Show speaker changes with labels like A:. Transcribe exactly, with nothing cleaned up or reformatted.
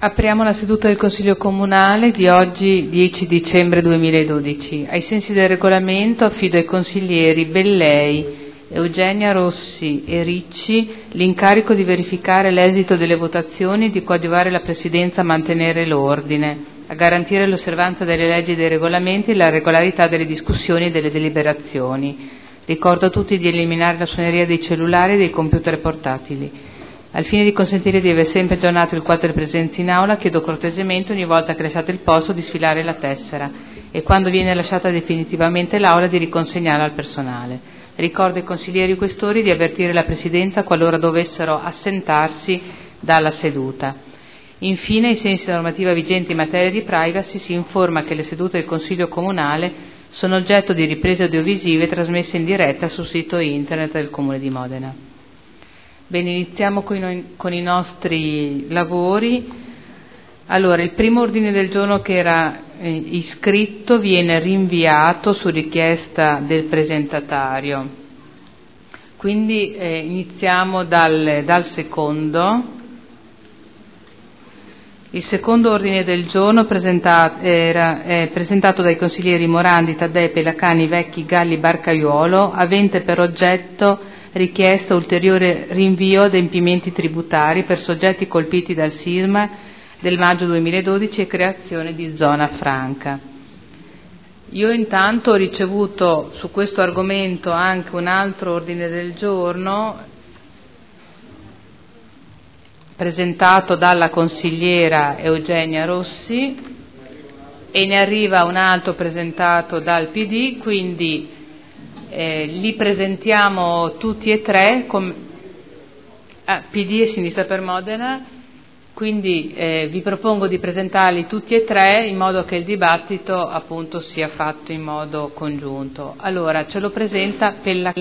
A: Apriamo la seduta del Consiglio Comunale di oggi, dieci dicembre duemiladodici. Ai sensi del regolamento affido ai consiglieri Bellei, Eugenia Rossi e Ricci l'incarico di verificare l'esito delle votazioni e di coadiuvare la Presidenza a mantenere l'ordine, a garantire l'osservanza delle leggi e dei regolamenti e la regolarità delle discussioni e delle deliberazioni. Ricordo a tutti di eliminare la suoneria dei cellulari e dei computer portatili. Al fine di consentire di avere sempre aggiornato il quadro di presenza in aula, chiedo cortesemente ogni volta che lasciate il posto di sfilare la tessera e quando viene lasciata definitivamente l'aula di riconsegnarla al personale. Ricordo ai consiglieri questori di avvertire la Presidenza qualora dovessero assentarsi dalla seduta. Infine, ai sensi della normativa vigente in materia di privacy, si informa che le sedute del Consiglio Comunale sono oggetto di riprese audiovisive trasmesse in diretta sul sito internet del Comune di Modena. Bene, iniziamo con i, con i nostri lavori. Allora, il primo ordine del giorno che era eh, iscritto viene rinviato su richiesta del presentatario. Quindi eh, iniziamo dal, dal secondo. Il secondo ordine del giorno presentato, era eh, presentato dai consiglieri Morandi, Taddei, Pelacani, Vecchi, Galli, Barcaiuolo, avente per oggetto richiesta ulteriore rinvio adempimenti tributari per soggetti colpiti dal sisma del maggio duemiladodici e creazione di zona franca. Io intanto ho ricevuto su questo argomento anche un altro ordine del giorno presentato dalla consigliera Eugenia Rossi e ne arriva un altro presentato dal P D, quindi Eh, li presentiamo tutti e tre, com- ah, P D e Sinistra per Modena, quindi eh, vi propongo di presentarli tutti e tre in modo che il dibattito appunto sia fatto in modo congiunto. Allora, ce lo presenta Pelacani.